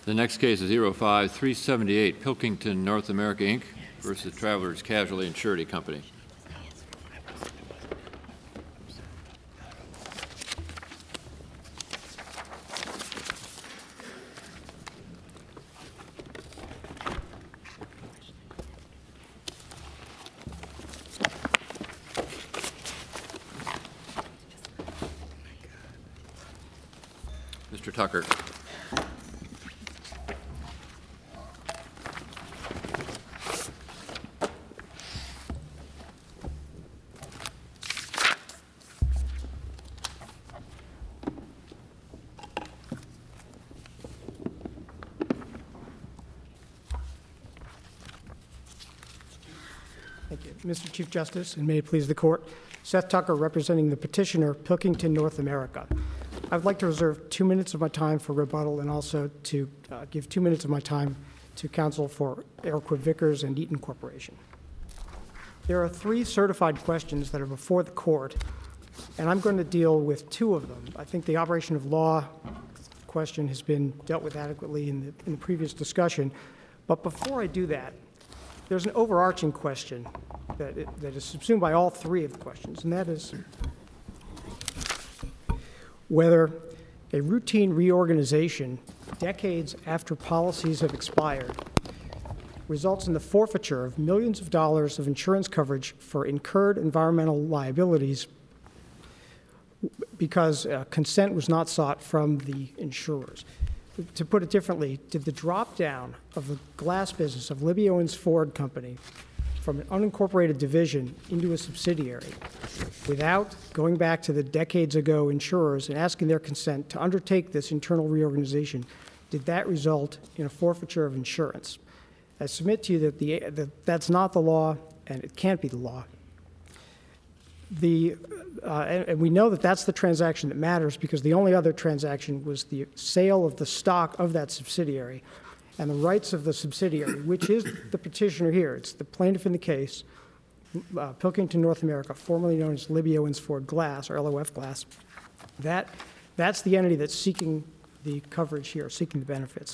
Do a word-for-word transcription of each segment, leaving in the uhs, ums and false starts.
The next case is zero five three seven eight, Pilkington North America, Incorporated versus Travelers Casualty and Surety Company. Mister Tucker. Thank you. Mister Chief Justice, and may it please the Court, Seth Tucker representing the petitioner, Pilkington North America. I'd like to reserve two minutes of my time for rebuttal and also to uh, give two minutes of my time to counsel for Airquid Vickers and Eaton Corporation. There are three certified questions that are before the Court, and I'm going to deal with two of them. I think the operation of law question has been dealt with adequately in the, in the previous discussion, but before I do that, there's an overarching question that, it, that is subsumed by all three of the questions, and that is whether a routine reorganization decades after policies have expired results in the forfeiture of millions of dollars of insurance coverage for incurred environmental liabilities because uh, consent was not sought from the insurers. To put it differently, did the drop down of the glass business of Libby Owens Ford Company from an unincorporated division into a subsidiary without going back to the decades ago insurers and asking their consent to undertake this internal reorganization, did that result in a forfeiture of insurance? I submit to you that the, that that's not the law and it can't be the law. The, uh, and, and we know that that's the transaction that matters because the only other transaction was the sale of the stock of that subsidiary and the rights of the subsidiary, which is the petitioner here. It's the plaintiff in the case, uh, Pilkington North America, formerly known as Libby Owens Ford Glass, or L O F Glass. That, that's the entity that's seeking the coverage here, seeking the benefits.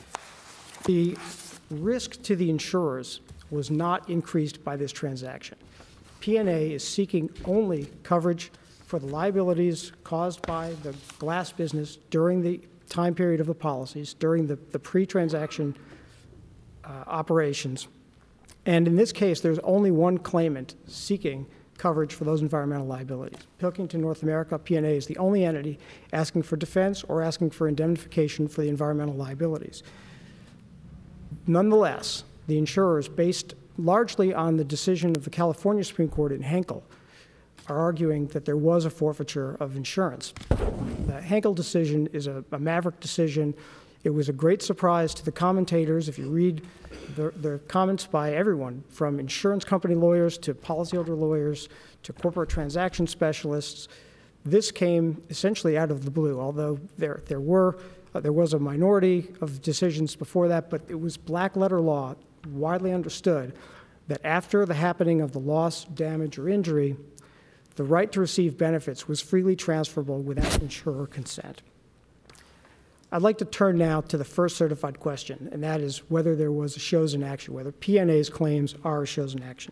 The risk to the insurers was not increased by this transaction. P N A is seeking only coverage for the liabilities caused by the glass business during the time period of the policies, during the, the pre-transaction uh, operations. And in this case, there's only one claimant seeking coverage for those environmental liabilities. Pilkington North America, P N A, is the only entity asking for defense or asking for indemnification for the environmental liabilities. Nonetheless, the insurers, based largely on the decision of the California Supreme Court in Henkel, are arguing that there was a forfeiture of insurance. The Henkel decision is a, a maverick decision. It was a great surprise to the commentators. If you read the, the comments by everyone, from insurance company lawyers to policyholder lawyers to corporate transaction specialists, this came essentially out of the blue, although there, there, were, uh, there was a minority of decisions before that, but it was black letter law, widely understood, that after the happening of the loss, damage, or injury, the right to receive benefits was freely transferable without insurer consent. I'd like to turn now to the first certified question, and that is whether there was a shows in action, whether P N A's claims are shows in action.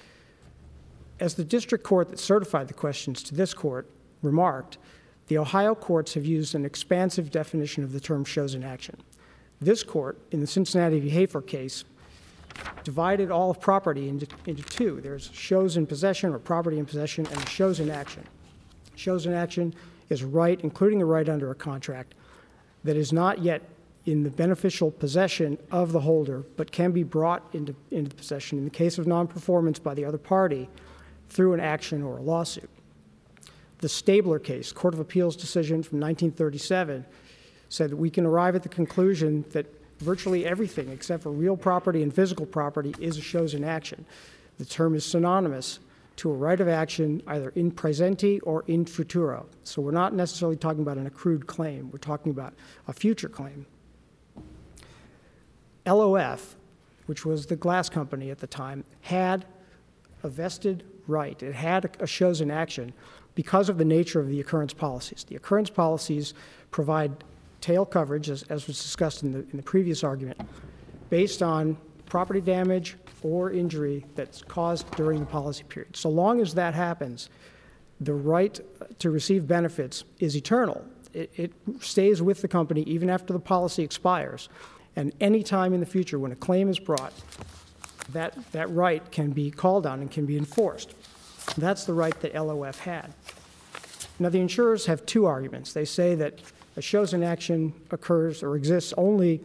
As the district court that certified the questions to this court remarked, the Ohio courts have used an expansive definition of the term shows in action. This court, in the Cincinnati v. Hafer case, divided all of property into, into two. There's shows in possession or property in possession and shows in action. Shows in action is a right, including a right under a contract, that is not yet in the beneficial possession of the holder, but can be brought into, into possession in the case of non-performance by the other party through an action or a lawsuit. The Stabler case, Court of Appeals decision from nineteen thirty-seven, said that we can arrive at the conclusion that virtually everything except for real property and physical property is a shows in action. The term is synonymous to a right of action either in presenti or in futuro. So we're not necessarily talking about an accrued claim. We're talking about a future claim. L O F, which was the glass company at the time, had a vested right. It had a shows in action because of the nature of the occurrence policies. The occurrence policies provide tail coverage, as, as was discussed in the, in the previous argument, based on property damage or injury that's caused during the policy period. So long as that happens, the right to receive benefits is eternal. It, it stays with the company even after the policy expires. And any time in the future when a claim is brought, that, that right can be called on and can be enforced. That's the right that L O F had. Now, the insurers have two arguments. They say that a shows in action occurs or exists only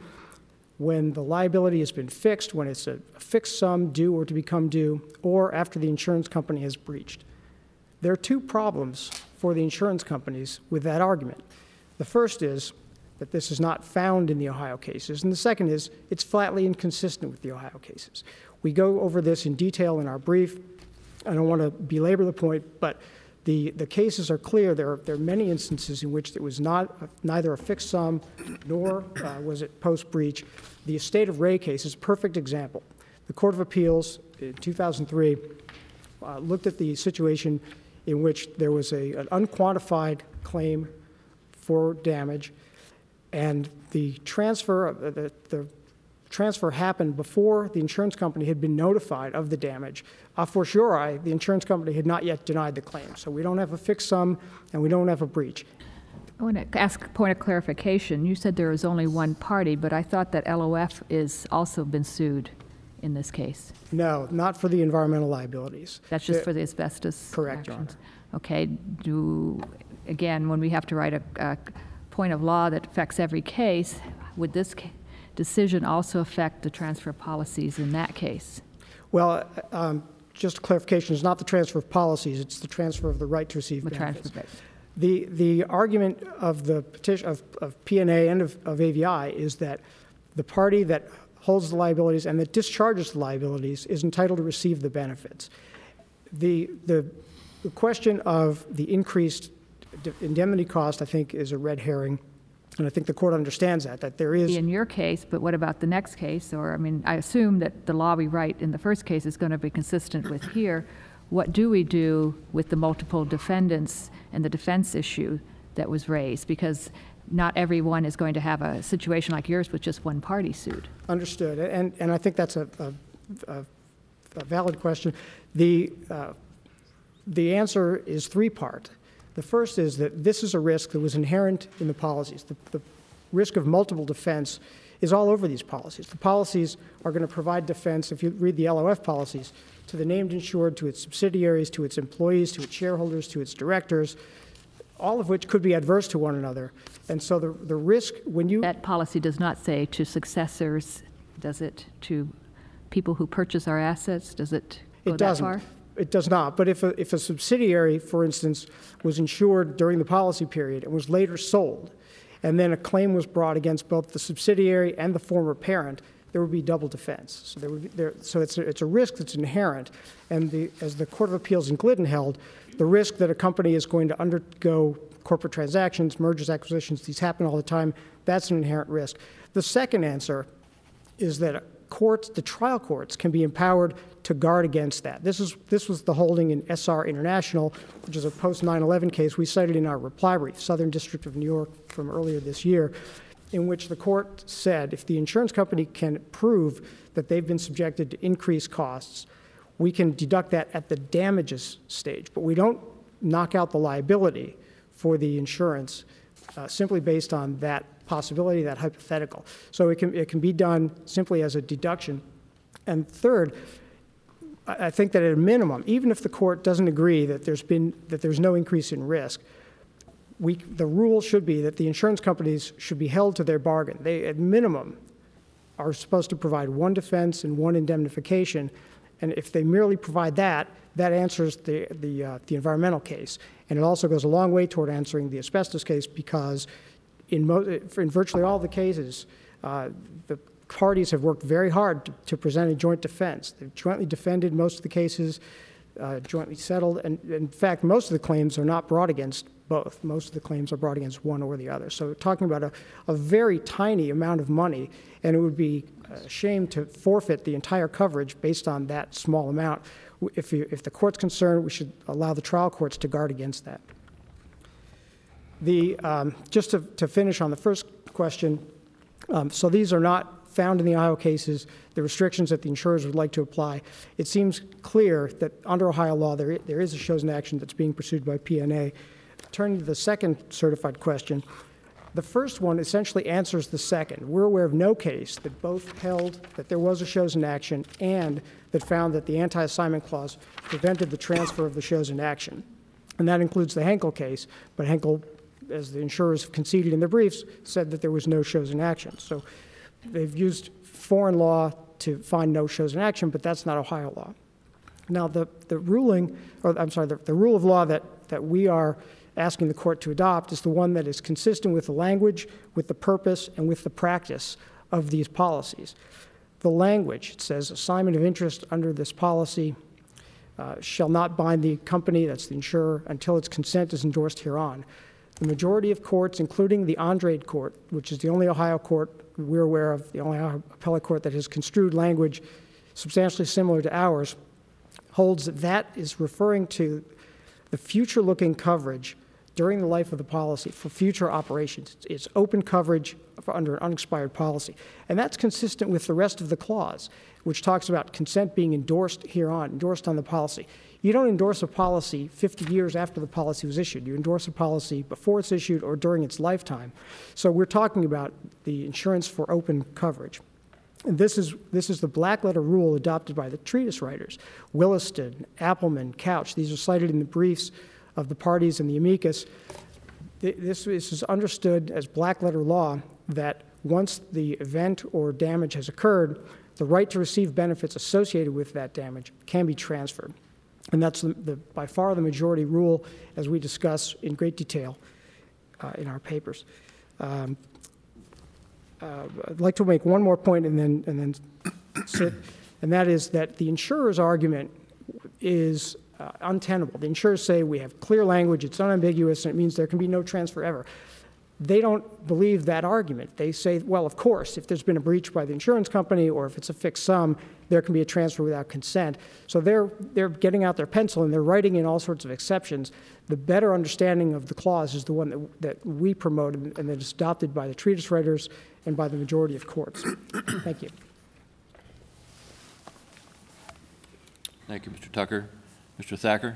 when the liability has been fixed, when it's a, a fixed sum due or to become due, or after the insurance company has breached. There are two problems for the insurance companies with that argument. The first is that this is not found in the Ohio cases, and the second is it's flatly inconsistent with the Ohio cases. We go over this in detail in our brief. I don't want to belabor the point, but the, the cases are clear. There are, there are many instances in which it was not neither a fixed sum nor uh, was it post-breach. The Estate of Ray case is a perfect example. The Court of Appeals in two thousand three uh, looked at the situation in which there was a, an unquantified claim for damage, and the transfer, the, the transfer happened before the insurance company had been notified of the damage. A fortiori, the insurance company had not yet denied the claim. So we don't have a fixed sum and we don't have a breach. I want to ask a point of clarification. You said there was only one party, but I thought that L O F is also been sued in this case. No, not for the environmental liabilities. That's just The- for the asbestos Correct, Your actions. Okay. Do, again, when we have to write a, a point of law that affects every case, would this ca- decision also affect the transfer policies in that case? Well, um, just a clarification, it's not the transfer of policies, it's the transfer of the right to receive The benefits. transfer, The, the argument of the petition of, of P and A and of, of A V I is that the party that holds the liabilities and that discharges the liabilities is entitled to receive the benefits. The, the, the question of the increased indemnity cost, I think, is a red herring, and I think the court understands that, that there is. in your case, but what about the next case? Or, I mean, I assume that the law we write in the first case is going to be consistent with here. What do we do with the multiple defendants and the defense issue that was raised? Because not everyone is going to have a situation like yours with just one party sued. Understood, and, and I think that's a, a, a, a valid question. The, uh, the answer is three-part. The first is that this is a risk that was inherent in the policies. The, the risk of multiple defense is all over these policies. The policies are going to provide defense, if you read the L O F policies, to the named insured, to its subsidiaries, to its employees, to its shareholders, to its directors, all of which could be adverse to one another. And so the, the risk, when you... That policy does not say to successors, does it? To people who purchase our assets, does it go It that doesn't. far? It does not. But if a, if a subsidiary, for instance, was insured during the policy period and was later sold, and then a claim was brought against both the subsidiary and the former parent, there would be double defense. So, there would be, there, so it's, a, it's a risk that's inherent. And the, as the Court of Appeals in Glidden held, the risk that a company is going to undergo corporate transactions, mergers, acquisitions, these happen all the time, that's an inherent risk. The second answer is that courts, the trial courts, can be empowered to guard against that. This is this was the holding in S R International, which is a post nine eleven case we cited in our reply brief, Southern District of New York from earlier this year, in which the court said if the insurance company can prove that they've been subjected to increased costs, we can deduct that at the damages stage, but we don't knock out the liability for the insurance uh, simply based on that possibility, that hypothetical. So it can, it can be done simply as a deduction. And third, I think that at a minimum, even if the court doesn't agree that there's been, that there's no increase in risk, we, the rule should be that the insurance companies should be held to their bargain. They, at minimum, are supposed to provide one defense and one indemnification. And if they merely provide that, that answers the, the, uh, the environmental case. And it also goes a long way toward answering the asbestos case because in, mo in virtually all the cases, uh, the parties have worked very hard to, to present a joint defense. They've jointly defended most of the cases, uh, jointly settled, and in fact, most of the claims are not brought against both. Most of the claims are brought against one or the other. So we're talking about a, a very tiny amount of money, and it would be a shame to forfeit the entire coverage based on that small amount. If, you, if the court's concerned, we should allow the trial courts to guard against that. The, um, just to, to finish on the first question, um, so these are not found in the Ohio cases, the restrictions that the insurers would like to apply. It seems clear that under Ohio law, there, there is a chosen action that's being pursued by P N A. Turning to the second certified question, the first one essentially answers the second. We're aware of no case that both held that there was a chosen action and that found that the anti-assignment clause prevented the transfer of the chosen action. And that includes the Henkel case, but Henkel, as the insurers conceded in their briefs, said that there was no chosen action. So they've used foreign law to find no chosen action, but that's not Ohio law. Now, the, the ruling, or I'm sorry, the, the rule of law that, that we are asking the court to adopt is the one that is consistent with the language, with the purpose, and with the practice of these policies. The language, it says, assignment of interest under this policy uh, shall not bind the company, that's the insurer, until its consent is endorsed hereon. The majority of courts, including the Andrade Court, which is the only Ohio court we're aware of, the only Ohio appellate court that has construed language substantially similar to ours, holds that that is referring to the future-looking coverage during the life of the policy for future operations. It's open coverage for under an unexpired policy. And that's consistent with the rest of the clause, which talks about consent being endorsed hereon, endorsed on the policy. You don't endorse a policy fifty years after the policy was issued. You endorse a policy before it's issued or during its lifetime. So we're talking about the insurance for open coverage. And this is, this is the black letter rule adopted by the treatise writers. Williston, Appleman, Couch, these are cited in the briefs of the parties and the amicus. This, this is understood as black letter law that once the event or damage has occurred, the right to receive benefits associated with that damage can be transferred. And that's the, the, by far the majority rule, as we discuss in great detail uh, in our papers. Um, uh, I'd like to make one more point and then, and then sit, and that is that the insurer's argument is uh, untenable. The insurers say we have clear language, it's unambiguous, and it means there can be no transfer ever. They don't believe that argument. They say, well, of course, if there's been a breach by the insurance company or if it's a fixed sum, there can be a transfer without consent. So they're, they're getting out their pencil and they're writing in all sorts of exceptions. The better understanding of the clause is the one that, that we promote and, and that is adopted by the treatise writers and by the majority of courts. Thank you. Thank you, Mister Tucker. Mister Thacker.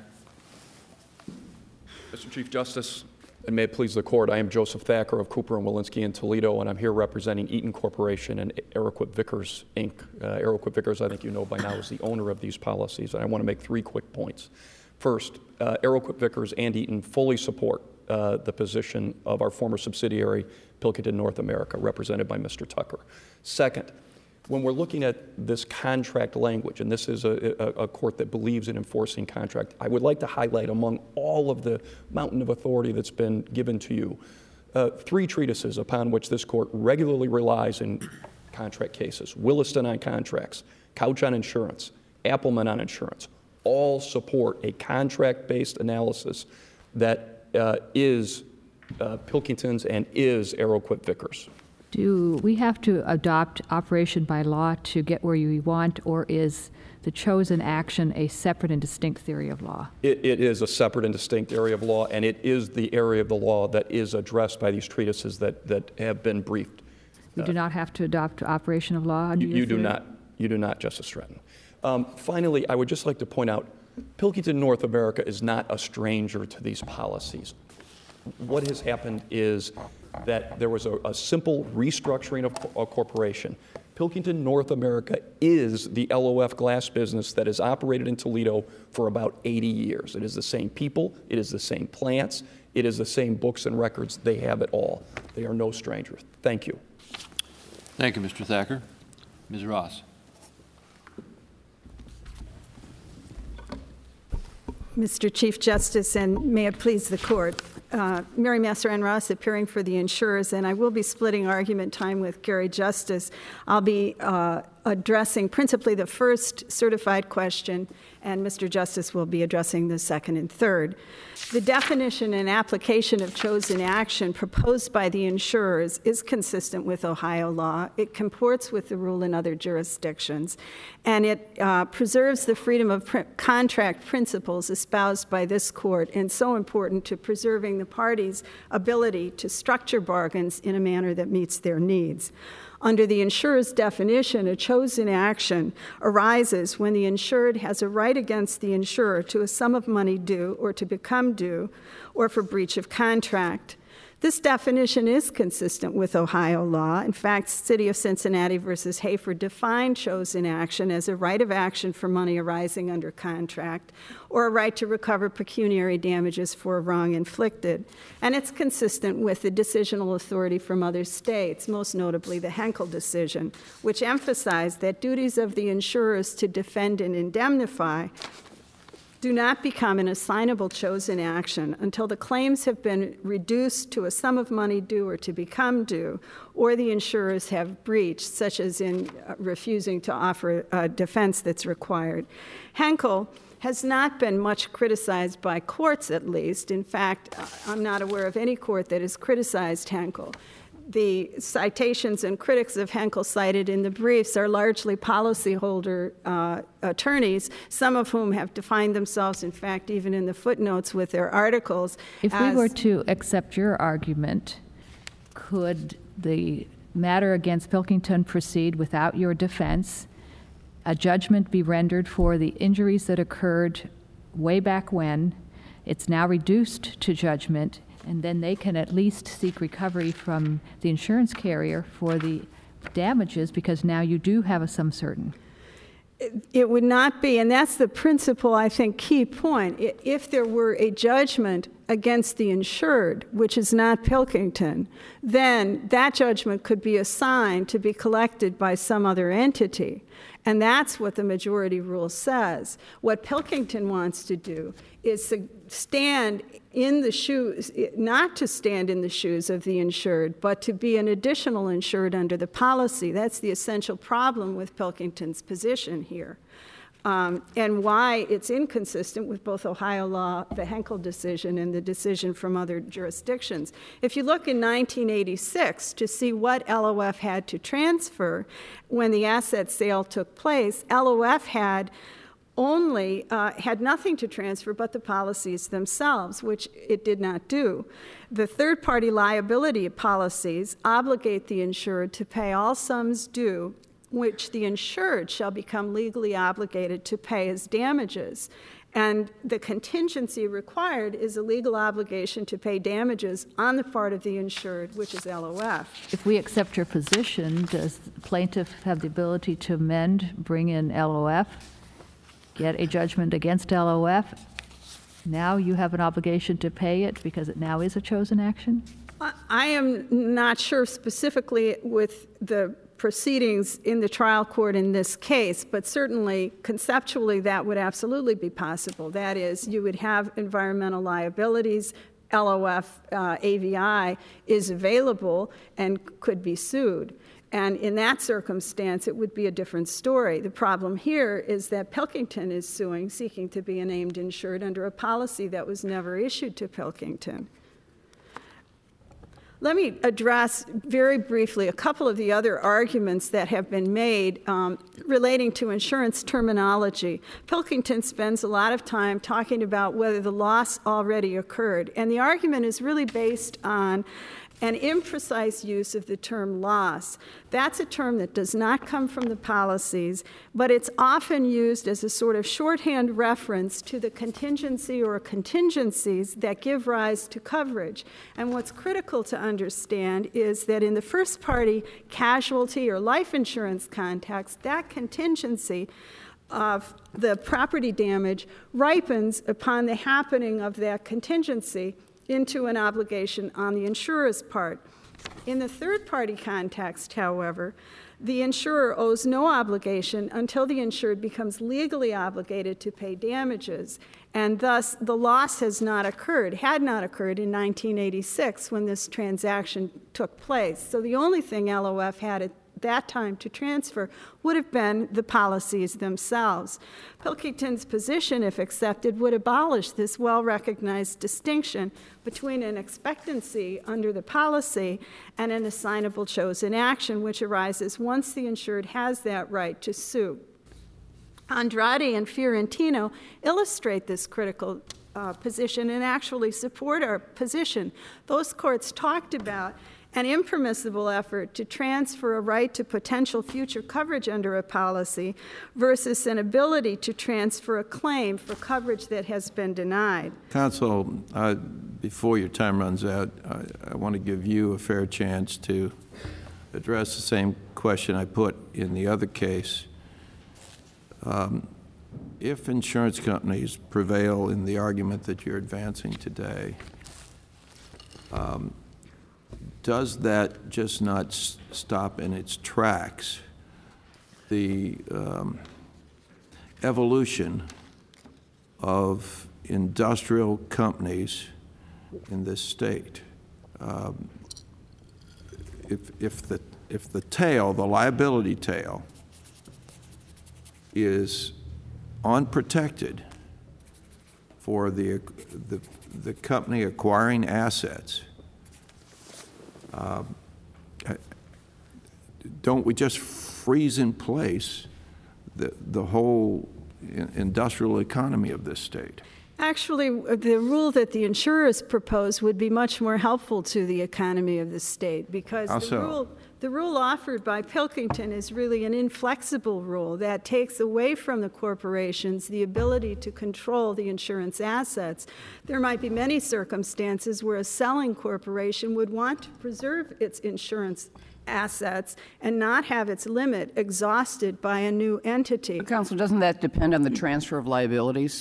Mister Chief Justice, and may it please the Court, I am Joseph Thacker of Cooper and Walensky in Toledo, and I'm here representing Eaton Corporation and Aeroquip Vickers, Incorporated. Uh, Aeroquip Vickers, I think you know by now, is the owner of these policies, and I want to make three quick points. First, uh, Aeroquip Vickers and Eaton fully support uh, the position of our former subsidiary, Pilkington North America, represented by Mister Tucker. Second, when we're looking at this contract language, and this is a, a, a court that believes in enforcing contract, I would like to highlight among all of the mountain of authority that's been given to you, uh, three treatises upon which this court regularly relies in contract cases. Williston on contracts, Couch on insurance, Appleman on insurance, all support a contract-based analysis that uh, is uh, Pilkington's and is Aeroquip Vickers. Do we have to adopt operation by law to get where you want, or is the chosen action a separate and distinct theory of law? It, it is a separate and distinct area of law, and it is the area of the law that is addressed by these treatises that, that have been briefed. We do not have to adopt operation of law? You, you do not. You do not, Justice Stratton. Um, finally, I would just like to point out, Pilkington North America is not a stranger to these policies. What has happened is that there was a, a simple restructuring of a corporation. Pilkington North America is the L O F glass business that has operated in Toledo for about eighty years. It is the same people, it is the same plants, it is the same books and records. They have it all. They are no strangers. Thank you. Thank you, Mister Thacker. Miz Ross. Mister Chief Justice, and may it please the Court, uh, Mary Massaran Ross appearing for the insurers, and I will be splitting argument time with Gary Justice. I'll be uh, addressing principally the first certified question, and Mister Justice will be addressing the second and third. The definition and application of chosen action proposed by the insurers is consistent with Ohio law. It comports with the rule in other jurisdictions, and it uh, preserves the freedom of pr- contract principles espoused by this court, and so important to preserving the parties' ability to structure bargains in a manner that meets their needs. Under the insurer's definition, a chosen action arises when the insured has a right against the insurer to a sum of money due or to become due or for breach of contract. This definition is consistent with Ohio law. In fact, City of Cincinnati versus Hayford defined chosen action as a right of action for money arising under contract or a right to recover pecuniary damages for a wrong inflicted. And it's consistent with the decisional authority from other states, most notably the Henkel decision, which emphasized that duties of the insurers to defend and indemnify do not become an assignable chosen action until the claims have been reduced to a sum of money due or to become due, or the insurers have breached, such as in uh, refusing to offer a defense that's required. Henkel has not been much criticized by courts, at least. In fact, I'm not aware of any court that has criticized Henkel. The citations and critics of Henkel cited in the briefs are largely policyholder uh, attorneys, some of whom have defined themselves, in fact, even in the footnotes with their articles. If we were to accept your argument, could the matter against Pilkington proceed without your defense? A judgment be rendered for the injuries that occurred way back when. It's now reduced to judgment, and then they can at least seek recovery from the insurance carrier for the damages because now you do have a sum certain. It, it would not be, and that's the principal, I think, key point. If there were a judgment against the insured, which is not Pilkington, then that judgment could be assigned to be collected by some other entity. And that's what the majority rule says. What Pilkington wants to do is to stand in the shoes, not to stand in the shoes of the insured, but to be an additional insured under the policy. That's the essential problem with Pilkington's position here. Um, and why it's inconsistent with both Ohio law, the Henkel decision, and the decision from other jurisdictions. If you look in nineteen eighty-six to see what L O F had to transfer when the asset sale took place, L O F had only uh, had nothing to transfer but the policies themselves, which it did not do. The third-party liability policies obligate the insured to pay all sums due, which the insured shall become legally obligated to pay as damages. And the contingency required is a legal obligation to pay damages on the part of the insured, which is L O F. If we accept your position, does the plaintiff have the ability to amend, bring in L O F, get a judgment against L O F? Now you have an obligation to pay it because it now is a chosen action? I am not sure specifically with the proceedings in the trial court in this case, but certainly conceptually that would absolutely be possible. That is, you would have environmental liabilities, L O F uh, A V I is available and could be sued. And in that circumstance, it would be a different story. The problem here is that Pilkington is suing, seeking to be a named insured under a policy that was never issued to Pilkington. Let me address very briefly a couple of the other arguments that have been made um, relating to insurance terminology. Pilkington spends a lot of time talking about whether the loss already occurred, and the argument is really based on an imprecise use of the term loss. That's a term that does not come from the policies, but it's often used as a sort of shorthand reference to the contingency or contingencies that give rise to coverage. And what's critical to understand is that in the first party casualty or life insurance context, that contingency of the property damage ripens upon the happening of that contingency into an obligation on the insurer's part. In the third-party context, however, the insurer owes no obligation until the insured becomes legally obligated to pay damages, and thus the loss has not occurred, had not occurred in nineteen eighty-six when this transaction took place. So the only thing L O F had at that time to transfer would have been the policies themselves. Pilkington's position, if accepted, would abolish this well-recognized distinction between an expectancy under the policy and an assignable chosen action, which arises once the insured has that right to sue. Andrade and Fiorentino illustrate this critical uh, position and actually support our position. Those courts talked about an impermissible effort to transfer a right to potential future coverage under a policy versus an ability to transfer a claim for coverage that has been denied. Counsel, uh, before your time runs out, I, I want to give you a fair chance to address the same question I put in the other case. Um, if insurance companies prevail in the argument that you're advancing today, um, does that just not s stop in its tracks the um, evolution of industrial companies in this state? Um, if, if, the, if the tail, the liability tail, is unprotected for the, the, the company acquiring assets, Uh, don't we just freeze in place the, the whole industrial economy of this state? Actually, the rule that the insurers propose would be much more helpful to the economy of the state, because How the so? rule, the rule offered by Pilkington is really an inflexible rule that takes away from the corporations the ability to control the insurance assets. There might be many circumstances where a selling corporation would want to preserve its insurance assets and not have its limit exhausted by a new entity. Counsel, doesn't that depend on the transfer of liabilities?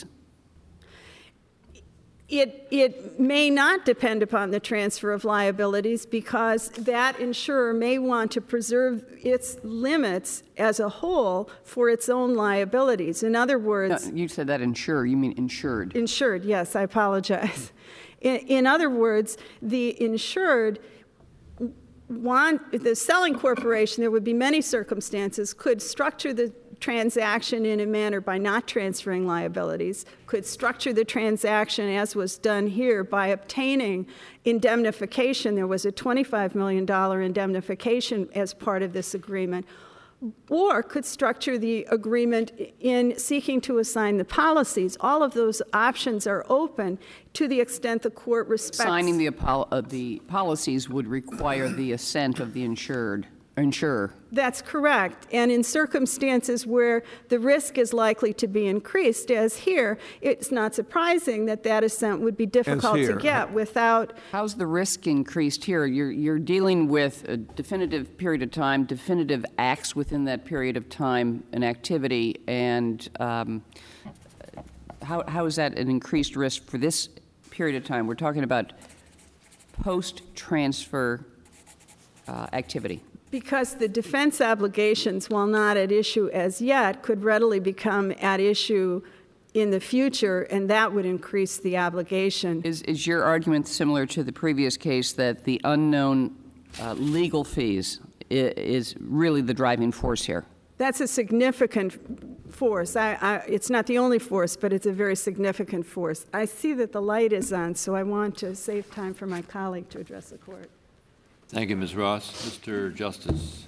It, it may not depend upon the transfer of liabilities, because that insurer may want to preserve its limits as a whole for its own liabilities. In other words... No, you said that insurer, you mean insured. Insured, yes, I apologize. In, in other words, the insured want, the selling corporation, there would be many circumstances, could structure the transaction in a manner by not transferring liabilities, could structure the transaction as was done here by obtaining indemnification. There was a twenty-five million dollar indemnification as part of this agreement, or could structure the agreement in seeking to assign the policies. All of those options are open to the extent the court respects. Signing the, uh, the policies would require the assent of the insured. Insurer. That's correct. And in circumstances where the risk is likely to be increased, as here, it's not surprising that that assent would be difficult to get without... How's the risk increased here? You're, you're dealing with a definitive period of time, definitive acts within that period of time, an activity, and um, how, how is that an increased risk for this period of time? We're talking about post-transfer uh, activity. Because the defense obligations, while not at issue as yet, could readily become at issue in the future, and that would increase the obligation. Is, is your argument similar to the previous case that the unknown uh, legal fees is, is really the driving force here? That's a significant force. I, I, it's not the only force, but it's a very significant force. I see that the light is on, so I want to save time for my colleague to address the court. Thank you, Miz Ross. Mister Justice.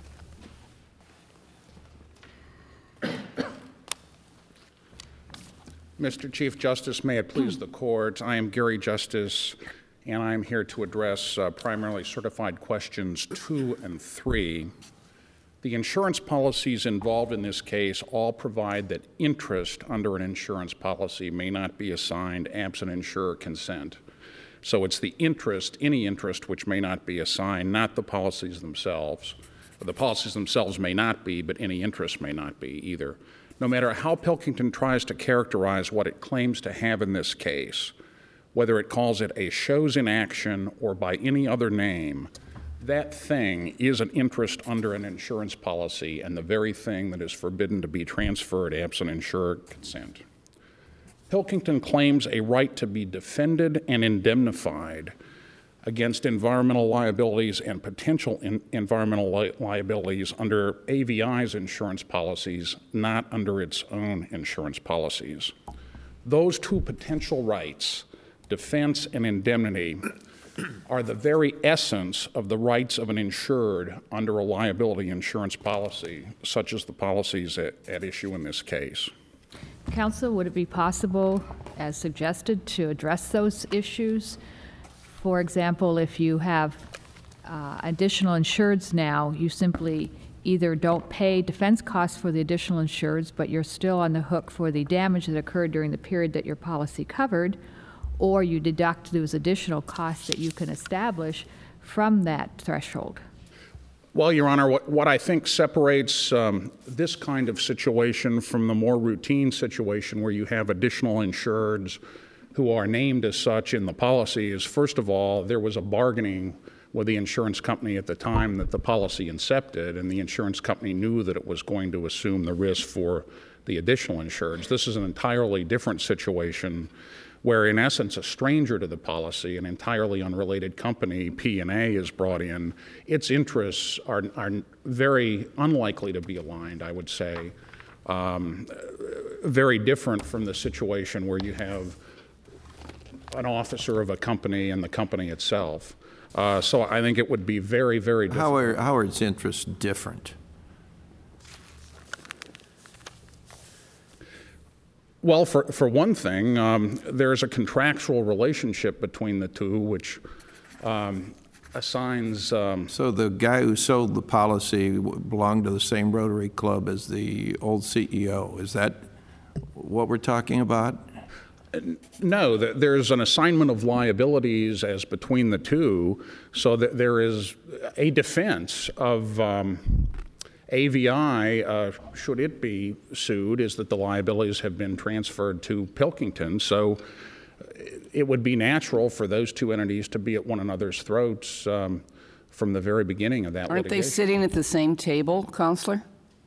Mister Chief Justice, may it please the court, I am Gary Justice, and I am here to address uh, primarily certified questions two and three. The insurance policies involved in this case all provide that interest under an insurance policy may not be assigned absent insurer consent. So it's the interest, any interest, which may not be assigned, not the policies themselves. The policies themselves may not be, but any interest may not be either. No matter how Pilkington tries to characterize what it claims to have in this case, whether it calls it a shows in action or by any other name, that thing is an interest under an insurance policy and the very thing that is forbidden to be transferred absent insurer consent. Pilkington claims a right to be defended and indemnified against environmental liabilities and potential in environmental li liabilities under A V I's insurance policies, not under its own insurance policies. Those two potential rights, defense and indemnity, are the very essence of the rights of an insured under a liability insurance policy, such as the policies at, at issue in this case. Counsel, would it be possible, as suggested, to address those issues? For example, if you have uh, additional insureds now, you simply either don't pay defense costs for the additional insureds, but you're still on the hook for the damage that occurred during the period that your policy covered, or you deduct those additional costs that you can establish from that threshold. Well, Your Honor, what, what I think separates um, this kind of situation from the more routine situation where you have additional insureds who are named as such in the policy is, first of all, there was a bargaining with the insurance company at the time that the policy incepted, and the insurance company knew that it was going to assume the risk for the additional insureds. This is an entirely different situation where, in essence, a stranger to the policy, an entirely unrelated company, P and A, is brought in. Its interests are, are very unlikely to be aligned, I would say. Um, very different from the situation where you have an officer of a company and the company itself. Uh, so I think it would be very, very different. How are, how are its interests different? Well, for, for one thing, um, there's a contractual relationship between the two which um, assigns... Um, so the guy who sold the policy belonged to the same Rotary Club as the old C E O. Is that what we're talking about? No, there's an assignment of liabilities as between the two, so that there is a defense of... Um, A V I, uh, should it be sued, is that the liabilities have been transferred to Pilkington. So it would be natural for those two entities to be at one another's throats um, from the very beginning of that Aren't litigation. they sitting at the same table, Counselor?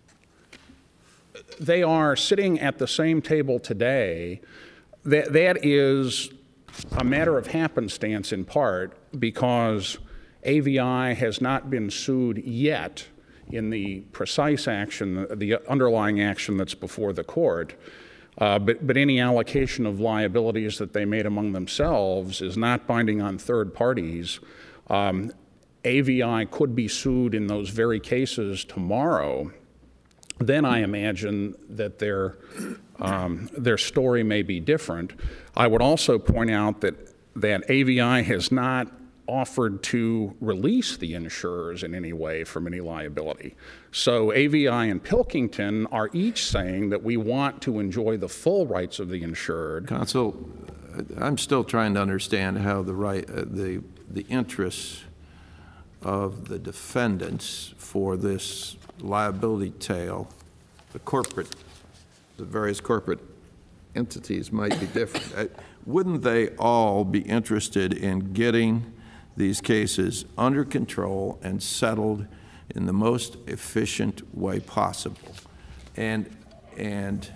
They are sitting at the same table today. That, that is a matter of happenstance in part because A V I has not been sued yet in the precise action, the underlying action that's before the court. Uh, but, but any allocation of liabilities that they made among themselves is not binding on third parties. Um, A V I could be sued in those very cases tomorrow. Then I imagine that their, um, their story may be different. I would also point out that, that A V I has not offered to release the insurers in any way from any liability. So A V I and Pilkington are each saying that we want to enjoy the full rights of the insured. Counsel, I'm still trying to understand how the right, uh, the the interests of the defendants for this liability tail, the corporate, the various corporate entities might be different. Uh, wouldn't they all be interested in getting these cases under control and settled in the most efficient way possible? And, and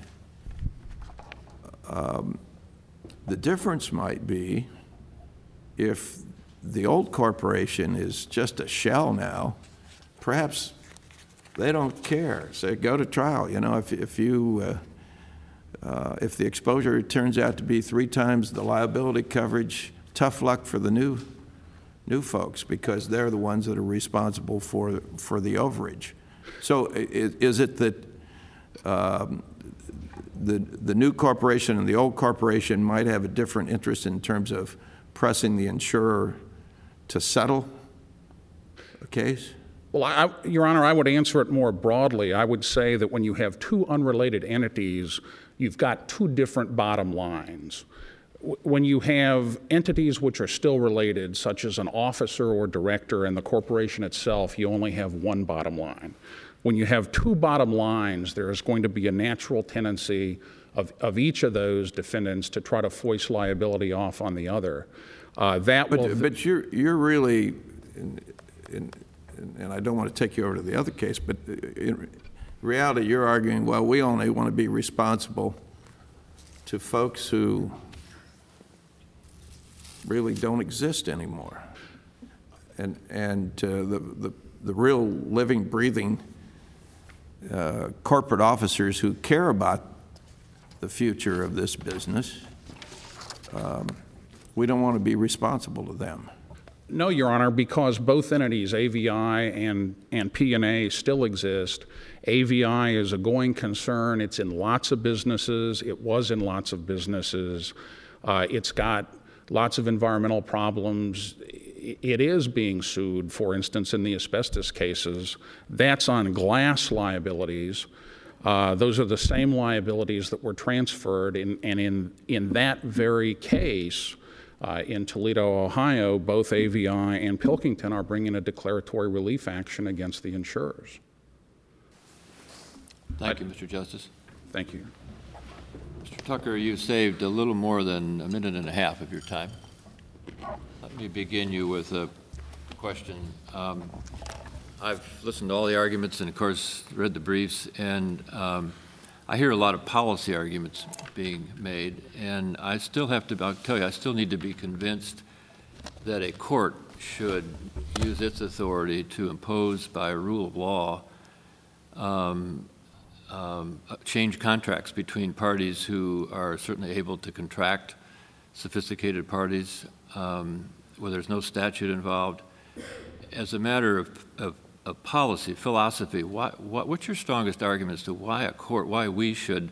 um, the difference might be if the old corporation is just a shell now, perhaps they don't care. So go to trial. You know, if, if you, uh, uh, if the exposure turns out to be three times the liability coverage, tough luck for the new new folks, because they're the ones that are responsible for for the overage. So is, is it that um, the the new corporation and the old corporation might have a different interest in terms of pressing the insurer to settle a case? Well, I, Your Honor, I would answer it more broadly. I would say that when you have two unrelated entities, you've got two different bottom lines. When you have entities which are still related, such as an officer or director and the corporation itself, you only have one bottom line. When you have two bottom lines, there is going to be a natural tendency of, of each of those defendants to try to foist liability off on the other. Uh, that but, will but you're, you're really, in, in, and I don't want to take you over to the other case, but in reality, you're arguing, well, we only want to be responsible to folks who really don't exist anymore. and, and uh, the, the, the real living, breathing uh, corporate officers who care about the future of this business, um, we don't want to be responsible to them. No, Your Honor, because both entities, A V I and, and P and A, still exist. A V I is a going concern. It's in lots of businesses. It was in lots of businesses. Uh, it's got lots of environmental problems. It is being sued, for instance, in the asbestos cases. That's on glass liabilities. Uh, those are the same liabilities that were transferred, in, and in, in that very case, uh, in Toledo, Ohio, both A V I and Pilkington are bringing a declaratory relief action against the insurers. Thank you, Mister Justice. Thank you. Mister Tucker, you saved a little more than a minute and a half of your time. Let me begin you with a question. Um, I've listened to all the arguments and, of course, read the briefs, and um, I hear a lot of policy arguments being made, and I still have to, I'll tell you, I still need to be convinced that a court should use its authority to impose by rule of law um, um, change contracts between parties who are certainly able to contract, sophisticated parties, um, where there's no statute involved. As a matter of, of, of policy, philosophy, why, what, what's your strongest argument as to why a court, why we should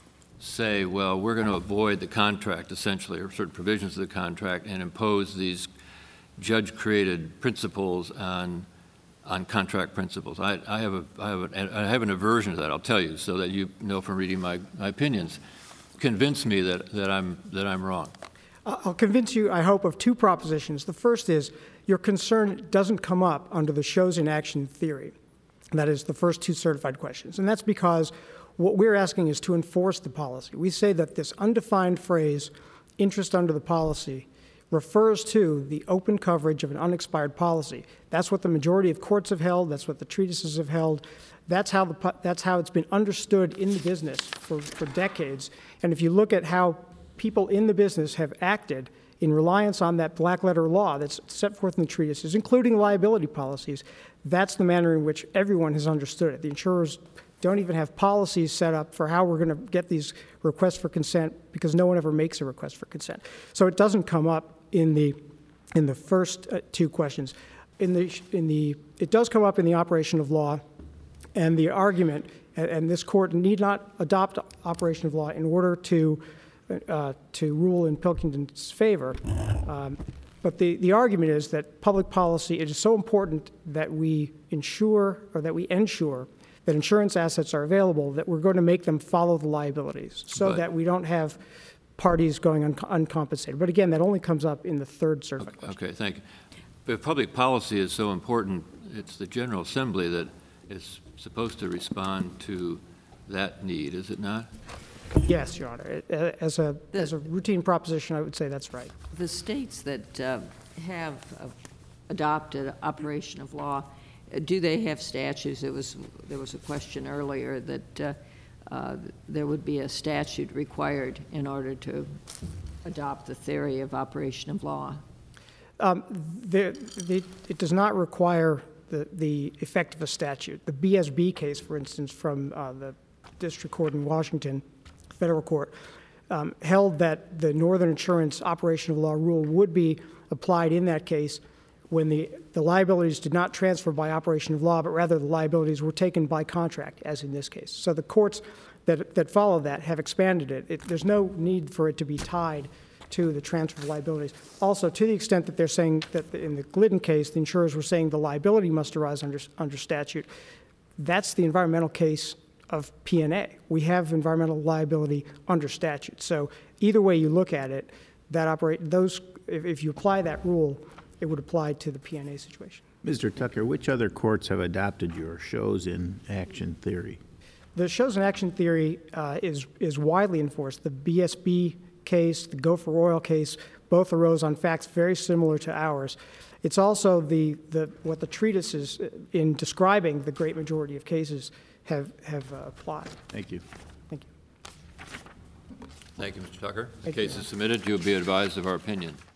say, well, we're going to avoid the contract, essentially, or certain provisions of the contract, and impose these judge-created principles on on contract principles? I, I have a, I have a, I have an aversion to that. I'll tell you, so that you know from reading my, my opinions. Convince me that that I'm that I'm wrong. I'll convince you, I hope, of two propositions. The first is your concern doesn't come up under the shows in action theory. That is the first two certified questions. And that's because what we're asking is to enforce the policy. We say that this undefined phrase, interest under the policy, refers to the open coverage of an unexpired policy. That's what the majority of courts have held. That's what the treatises have held. That's how, the, that's how it's been understood in the business for, for decades. And if you look at how people in the business have acted in reliance on that black letter law that's set forth in the treatises, including liability policies, that's the manner in which everyone has understood it. The insurers don't even have policies set up for how we're going to get these requests for consent, because no one ever makes a request for consent. So it doesn't come up in the in the first uh, two questions. In the in the it does come up in the operation of law, and the argument, and, and this court need not adopt operation of law in order to uh, to rule in Pilkington's favor. Um, but the, the argument is that public policy, it is so important that we ensure, or that we ensure, that insurance assets are available, that we're going to make them follow the liabilities, so But- that we don't have parties going un uncompensated. But again, that only comes up in the third certified Okay, question. okay, thank you. But if public policy is so important, it's the General Assembly that is supposed to respond to that need, is it not? Yes, Your Honor. It- uh, As a, as a routine proposition, I would say that's right. The states that uh, have uh, adopted operation of law, uh, do they have statutes? It was, there was a question earlier that uh, uh, there would be a statute required in order to adopt the theory of operation of law. Um, the, the, it does not require the, the effect of a statute. The B S B case, for instance, from uh, the district court in Washington, federal court, um, held that the Northern Insurance operation of law rule would be applied in that case when the, the liabilities did not transfer by operation of law, but rather the liabilities were taken by contract, as in this case. So the courts that, that follow that have expanded it. it. There's no need for it to be tied to the transfer of liabilities. Also, to the extent that they're saying that in the Glidden case, the insurers were saying the liability must arise under, under statute, that's the environmental case of P and A. We have environmental liability under statute. So either way you look at it, that operate those, if, if you apply that rule, it would apply to the P and A situation. Mister Tucker, which other courts have adopted your shows in action theory? The shows in action theory uh, is, is widely enforced. The B S B case, the Gopher Oil case, both arose on facts very similar to ours. It's also the, the, what the treatises in describing the great majority of cases have, have uh, applied. Thank you. Thank you. Thank you, Mister Tucker. The Thank you. case is submitted. You'll be advised of our opinion.